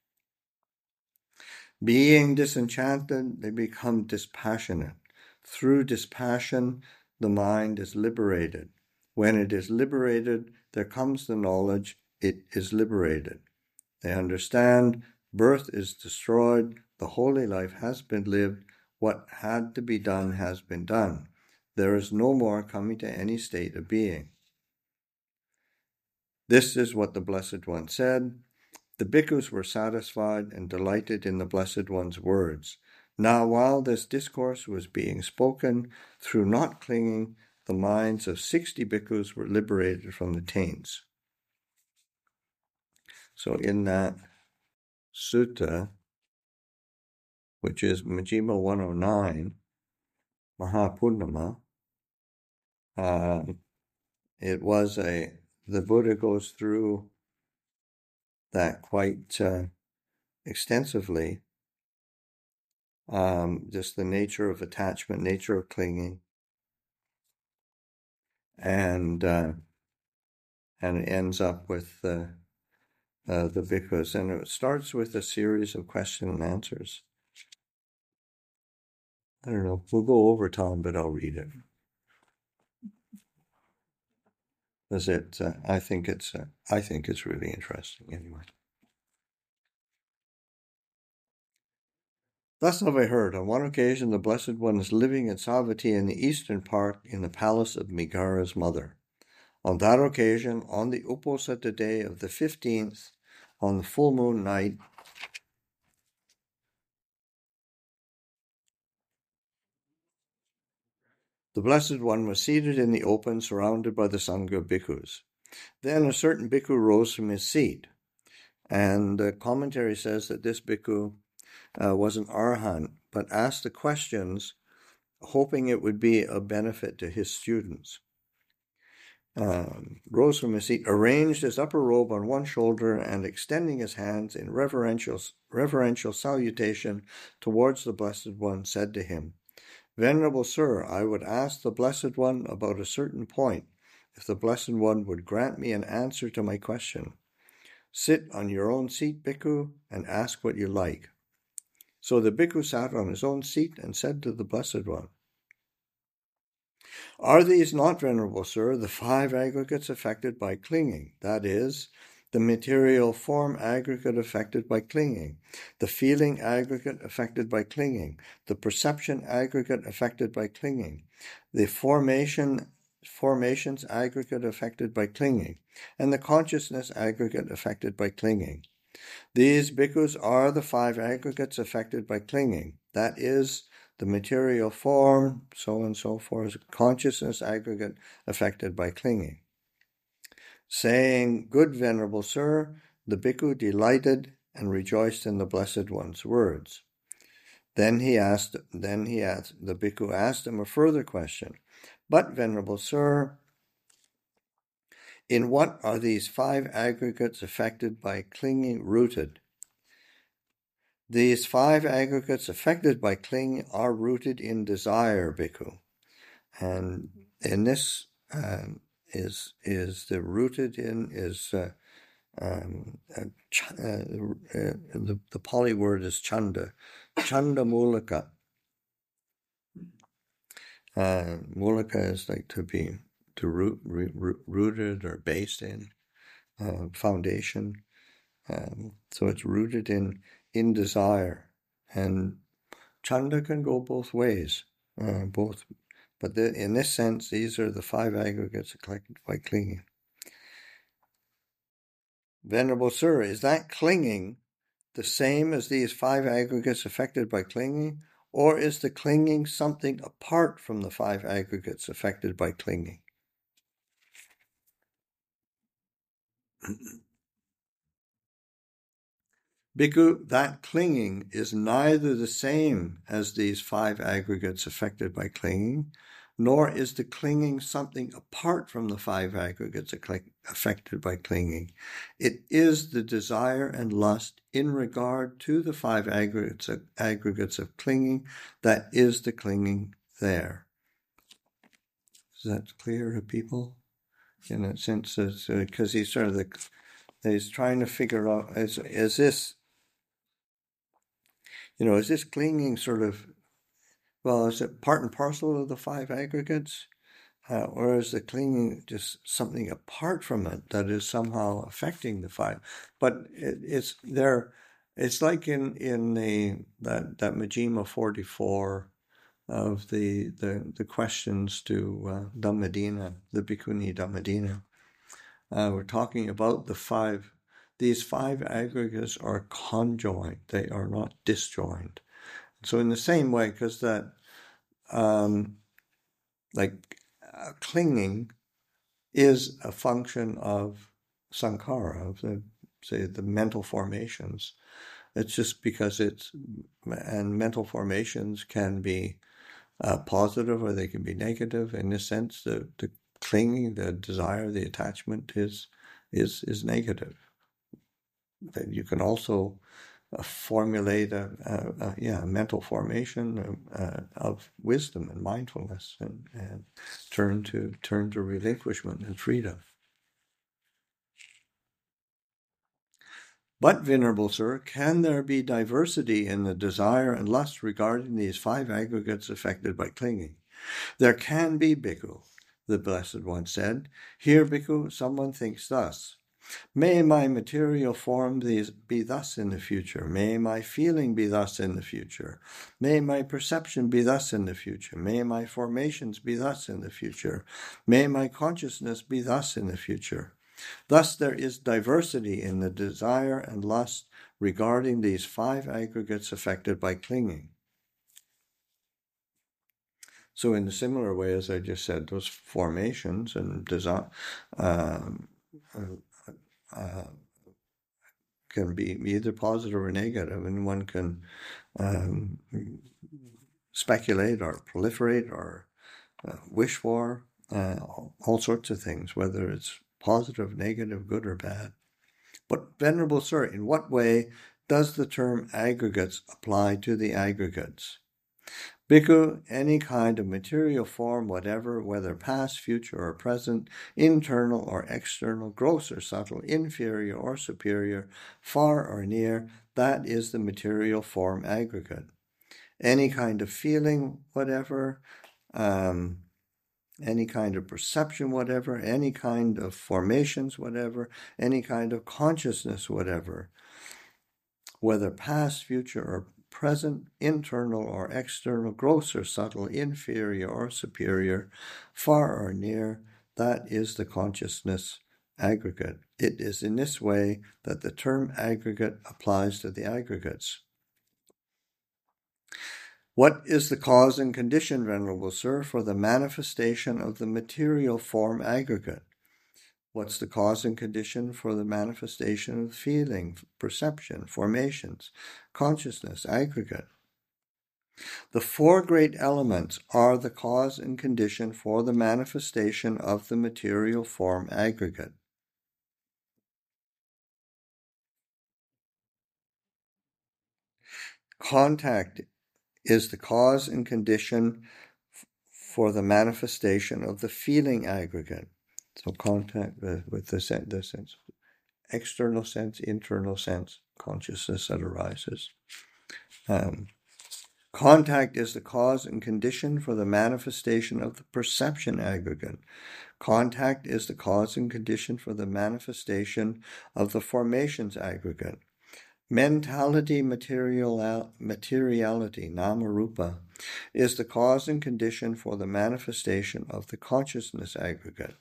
Being disenchanted, they become dispassionate. Through dispassion, the mind is liberated. When it is liberated, there comes the knowledge it is liberated. They understand birth is destroyed, the holy life has been lived, what had to be done has been done. There is no more coming to any state of being. This is what the Blessed One said. The bhikkhus were satisfied and delighted in the Blessed One's words. Now, while this discourse was being spoken, through not clinging, the minds of 60 bhikkhus were liberated from the taints. So in that sutta, which is Majjhima 109, Mahapurnama, the Buddha goes through that quite extensively, just the nature of attachment, nature of clinging, and it ends up with the bhikkhus, and it starts with a series of question and answers. I don't know. We'll go over Tom, but I'll read it. Because I think it's really interesting anyway. Thus have I heard, on one occasion the Blessed One is living in Savatthi in the eastern part in the palace of Migara's mother. On that occasion, on the Uposatha day of the 15th, on the full moon night, the Blessed One was seated in the open, surrounded by the Sangha of bhikkhus. Then a certain bhikkhu rose from his seat, and the commentary says that this bhikkhu was an arahant, but asked the questions hoping it would be of benefit to his students. Rose from his seat, arranged his upper robe on one shoulder, and extending his hands in reverential salutation towards the Blessed One, said to him, Venerable Sir, I would ask the Blessed One about a certain point, if the Blessed One would grant me an answer to my question. Sit on your own seat, bhikkhu, and ask what you like. So the bhikkhu sat on his own seat and said to the Blessed One, Are these not, Venerable Sir, the 5 aggregates affected by clinging, that is, the material form aggregate affected by clinging, the feeling aggregate affected by clinging, the perception aggregate affected by clinging, the formations aggregate affected by clinging, and the consciousness aggregate affected by clinging. These bhikkhus are the 5 aggregates affected by clinging, that is, the material form, so on and so forth, consciousness aggregate affected by clinging. Saying, Good Venerable Sir, the bhikkhu delighted and rejoiced in the Blessed One's words. Then the bhikkhu asked him a further question. But, Venerable Sir, in what are these 5 aggregates affected by clinging rooted? These 5 aggregates affected by clinging are rooted in desire, bhikkhu. And in this the Pali word is chanda. Chanda mulaka. Mulaka is like rooted or based in, foundation. So it's rooted in desire. And Chanda can go both ways, both. But in this sense, these are the 5 aggregates collected by clinging. Venerable Sir, is that clinging the same as these 5 aggregates affected by clinging, or is the clinging something apart from the 5 aggregates affected by clinging? Bhikkhu, that clinging is neither the same as these 5 aggregates affected by clinging, nor is the clinging something apart from the 5 aggregates affected by clinging. It is the desire and lust in regard to the 5 aggregates of clinging that is the clinging there. Is that clear to people? In a sense, because he's sort of he's trying to figure out, is this, is this clinging sort of, well, is it part and parcel of the 5 aggregates? Or is the clinging just something apart from it that is somehow affecting the 5? But it's there. It's like in that Majjhima 44 of the questions to Dhammadina, the Bhikkhuni Dhammadina. We're talking about the 5. These 5 aggregates are conjoined; they are not disjoined. So in the same way, because that, clinging is a function of sankhara, of the mental formations. It's just because and mental formations can be positive or they can be negative. In this sense, the clinging, the desire, the attachment is negative. That you can also formulate a mental formation of wisdom and mindfulness, and turn to relinquishment and freedom. But, Venerable Sir, can there be diversity in the desire and lust regarding these 5 aggregates affected by clinging? There can be, Bhikkhu, the Blessed One said. Here, Bhikkhu, someone thinks thus. May my material form be thus in the future. May my feeling be thus in the future. May my perception be thus in the future. May my formations be thus in the future. May my consciousness be thus in the future. Thus there is diversity in the desire and lust regarding these 5 aggregates affected by clinging. So in a similar way, as I just said, those formations and desire can be either positive or negative, and one can speculate or proliferate or wish for all sorts of things, whether it's positive, negative, good or bad. But, Venerable Sir, in what way does the term aggregates apply to the aggregates? Bhikkhu, any kind of material form, whatever, whether past, future, or present, internal or external, gross or subtle, inferior or superior, far or near, that is the material form aggregate. Any kind of feeling, whatever, any kind of perception, whatever, any kind of formations, whatever, any kind of consciousness, whatever, whether past, future, or present, internal or external, gross or subtle, inferior or superior, far or near, that is the consciousness aggregate. It is in this way that the term aggregate applies to the aggregates. What is the cause and condition, Venerable Sir, for the manifestation of the material form aggregate? What's the cause and condition for the manifestation of feeling, perception, formations, consciousness, aggregate? The 4 great elements are the cause and condition for the manifestation of the material form aggregate. Contact is the cause and condition for the manifestation of the feeling aggregate. So contact with the sense, external sense, internal sense, consciousness that arises. Contact is the cause and condition for the manifestation of the perception aggregate. Contact is the cause and condition for the manifestation of the formations aggregate. Mentality, materiality, nama-rupa, is the cause and condition for the manifestation of the consciousness aggregate.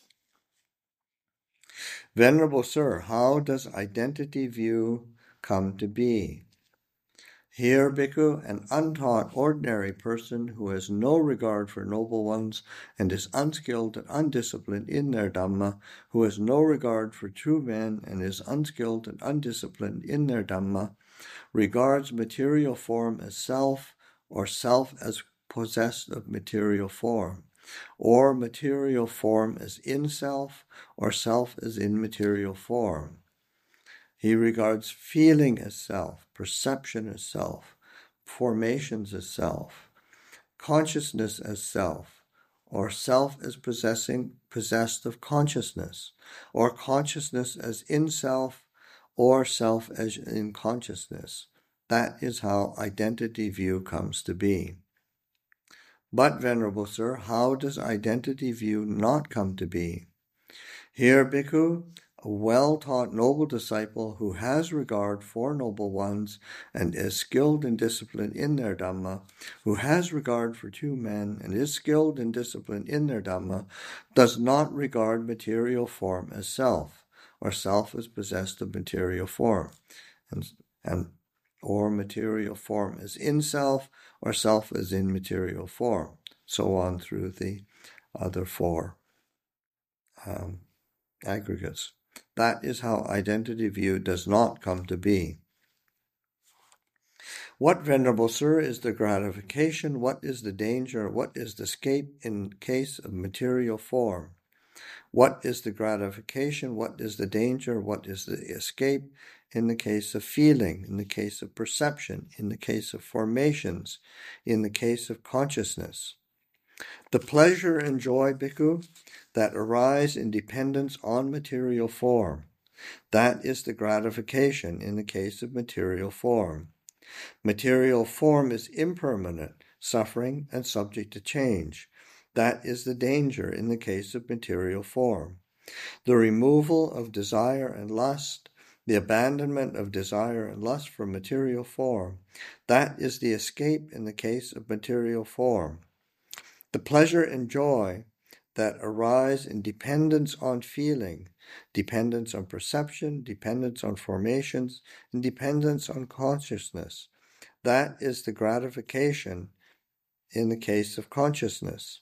Venerable Sir, how does identity view come to be? Here, Bhikkhu, an untaught ordinary person who has no regard for noble ones and is unskilled and undisciplined in their Dhamma, who has no regard for true men and is unskilled and undisciplined in their Dhamma, regards material form as self, or self as possessed of material form, or material form as in self, or self as in material form. He regards feeling as self, perception as self, formations as self, consciousness as self, or self as possessed of consciousness, or consciousness as in self, or self as in consciousness. That is how identity view comes to be. But, Venerable Sir, how does identity view not come to be? Here, Bhikkhu, a well-taught noble disciple who has regard for noble ones and is skilled and disciplined in their Dhamma, who has regard for two men and is skilled and disciplined in their Dhamma, does not regard material form as self, or self as possessed of material form, or material form as in self, or self as in material form, so on through the other four aggregates. That is how identity view does not come to be. What, Venerable Sir, is the gratification? What is the danger? What is the escape in case of material form? What is the gratification? What is the danger? What is the escape in the case of feeling, in the case of perception, in the case of formations, in the case of consciousness? The pleasure and joy, Bhikkhu, that arise in dependence on material form, that is the gratification in the case of material form. Material form is impermanent, suffering, and subject to change. That is the danger in the case of material form. The removal of desire and lust, the abandonment of desire and lust from material form, that is the escape in the case of material form. The pleasure and joy that arise in dependence on feeling, dependence on perception, dependence on formations, and dependence on consciousness, that is the gratification in the case of consciousness.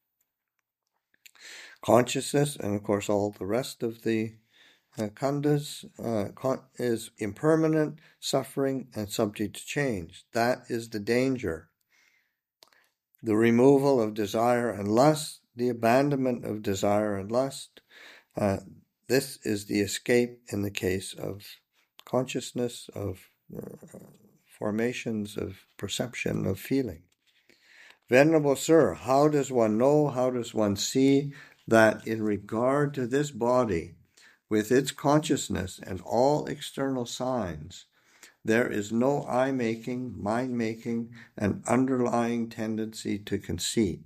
Consciousness, and of course all the rest of the khandhas, is impermanent, suffering, and subject to change. That is the danger. The removal of desire and lust, the abandonment of desire and lust, this is the escape in the case of consciousness, of formations, of perception, of feeling. Venerable Sir, how does one know, how does one see that in regard to this body, with its consciousness and all external signs, there is no I-making, mind-making, and underlying tendency to conceit?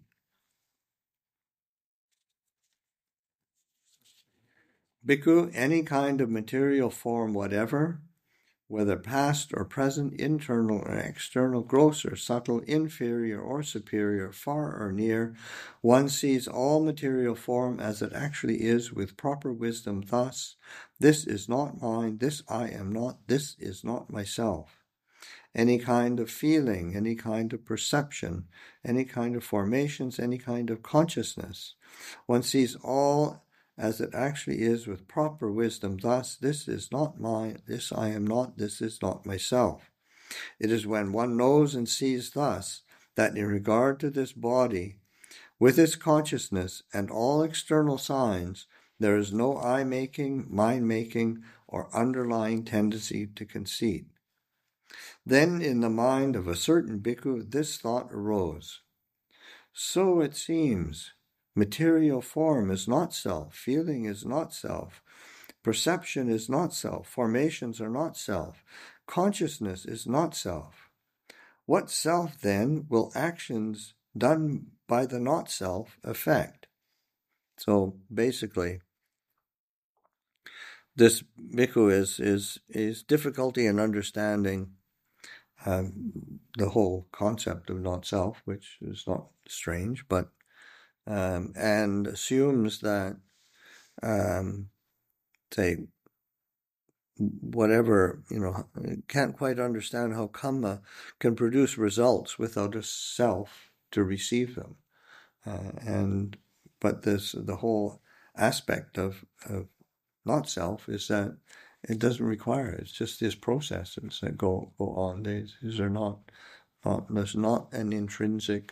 Bhikkhu, any kind of material form whatever, whether past or present, internal or external, gross or subtle, inferior or superior, far or near, one sees all material form as it actually is with proper wisdom thus: this is not mine, this I am not, this is not myself. Any kind of feeling, any kind of perception, any kind of formations, any kind of consciousness, one sees all as it actually is with proper wisdom thus: this is not mine, this I am not, this is not myself. It is when one knows and sees thus that in regard to this body, with its consciousness and all external signs, there is no I-making, mind-making, or underlying tendency to conceit. Then in the mind of a certain bhikkhu this thought arose: so it seems, material form is not self, feeling is not self, perception is not self, formations are not self, consciousness is not self. What self, then, will actions done by the not self affect? So basically, this bhikkhu is difficulty in understanding the whole concept of not self, which is not strange, but and assumes that say whatever, can't quite understand how karma can produce results without a self to receive them, but the whole aspect of not self is that it doesn't require it. It's just these processes that go on. These are not there's not an intrinsic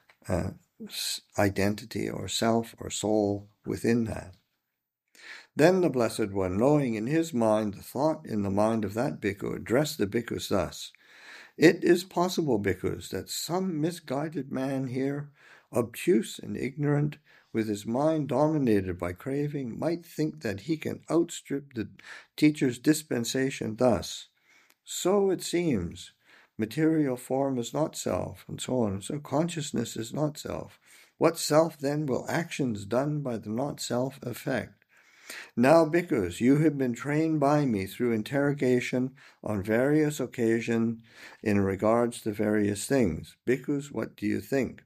identity or self or soul within that. Then the Blessed One, knowing in his mind the thought in the mind of that bhikkhu, addressed the bhikkhus thus: "It is possible, bhikkhus, that some misguided man here, obtuse and ignorant, with his mind dominated by craving, might think that he can outstrip the teacher's dispensation thus. So it seems, material form is not self, and so on. So consciousness is not self. What self then will actions done by the not self affect? Now, bhikkhus, you have been trained by me through interrogation on various occasions in regards to various things. Bhikkhus, what do you think?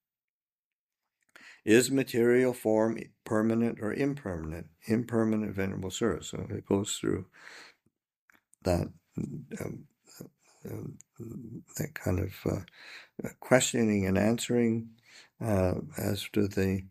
Is material form permanent or impermanent? Impermanent, Venerable Sir. So it goes through that that kind of questioning and answering as to the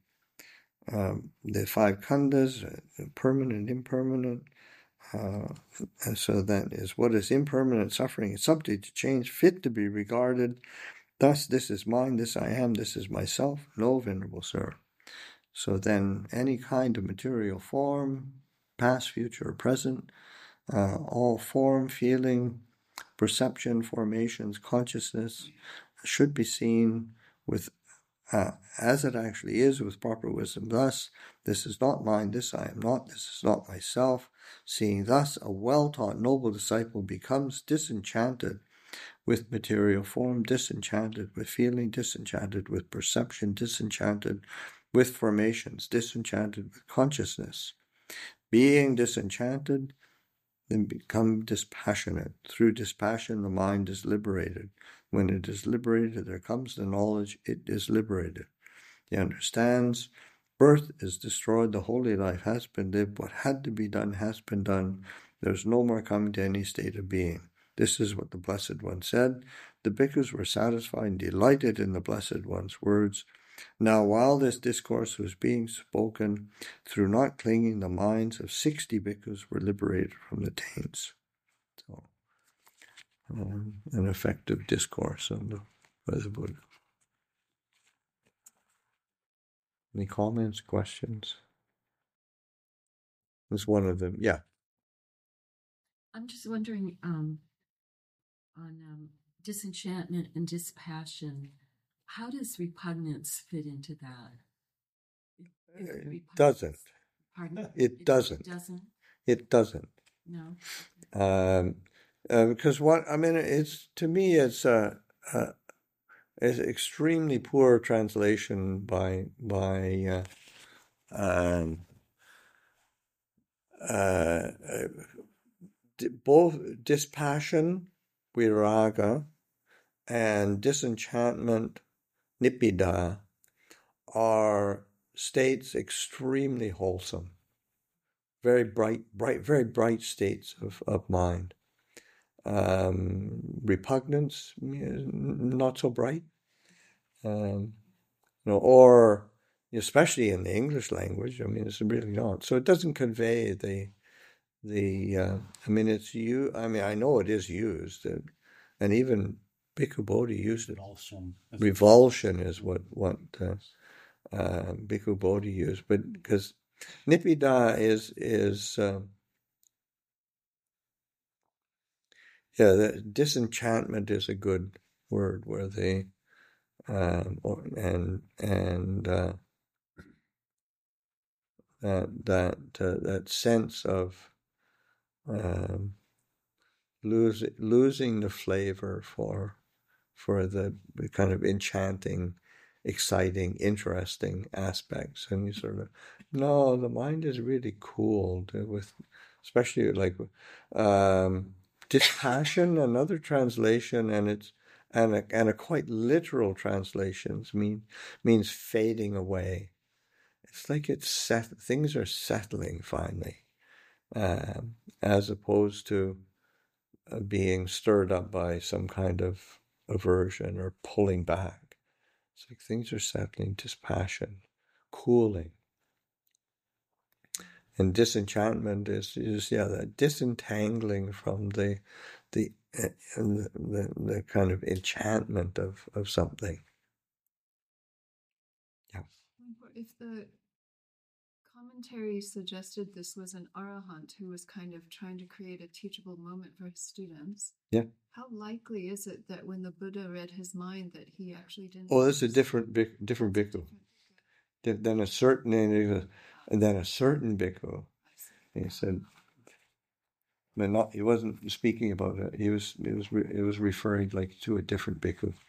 five khandhas, permanent, impermanent. And so that is, what is impermanent, suffering, is subject to change, fit to be regarded. Thus, this is mine, this I am, this is myself. No, Venerable Sir. So then any kind of material form, past, future, or present, all form, feeling, perception, formations, consciousness should be seen with as it actually is, with proper wisdom. Thus, this is not mine, this I am not, this is not myself. Seeing thus, a well-taught noble disciple becomes disenchanted with material form, disenchanted with feeling, disenchanted with perception, disenchanted with formations, disenchanted with consciousness. Being disenchanted, then become dispassionate. Through dispassion, the mind is liberated. When it is liberated, there comes the knowledge it is liberated. He understands birth is destroyed, the holy life has been lived, what had to be done has been done. There's no more coming to any state of being. This is what the Blessed One said. The bhikkhus were satisfied and delighted in the Blessed One's words. Now, while this discourse was being spoken, through not clinging, the minds of 60 bhikkhus were liberated from the taints. So, an effective discourse on the Buddha. Any comments, questions? This is one of them. Yeah. I'm just wondering on disenchantment and dispassion, how does repugnance fit into that? It doesn't. Pardon? It doesn't. It doesn't? It doesn't. No. Because it's, to me, it's extremely poor translation by both dispassion, viraga, and disenchantment, nibbida, are states extremely wholesome, very bright, very bright states of mind. Repugnance, not so bright, or especially in the English language. It's really not. So it doesn't convey it's you. I know it is used, and even Bhikkhu Bodhi used it. Revulsion is what Bhikkhu Bodhi used, but because nibbida is the disenchantment is a good word, where they that sense of losing the flavor for the kind of enchanting, exciting, interesting aspects, and you sort of, no, the mind is really cooled with especially like dispassion. Another translation, and a quite literal translations means fading away. It's like things are settling finally, as opposed to being stirred up by some kind of aversion or pulling back. It's like things are settling, dispassion, cooling. And disenchantment is that disentangling from the kind of enchantment of something. Yeah. If the commentary suggested this was an arahant who was kind of trying to create a teachable moment for his students, Yeah. how likely is it that when the Buddha read his mind that he actually didn't? Oh, that's a different bhikkhu. Then a certain bhikkhu. He said, but he wasn't speaking about it. It was referring like to a different bhikkhu.